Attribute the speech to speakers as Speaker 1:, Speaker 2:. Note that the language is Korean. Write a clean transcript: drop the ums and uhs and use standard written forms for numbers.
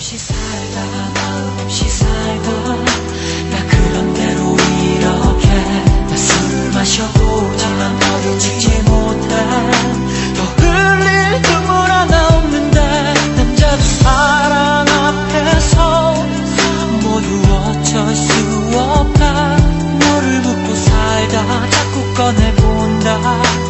Speaker 1: 없이 살다 마음 없이 살다 나 그런 대로 이렇게 나 술을 마셔보지만 너를 잊지 못해 더 흘릴 눈물 하나 없는데 남자도 사랑 앞에서 모두 어쩔 수 없다 너를 묻고 살다 자꾸 꺼내본다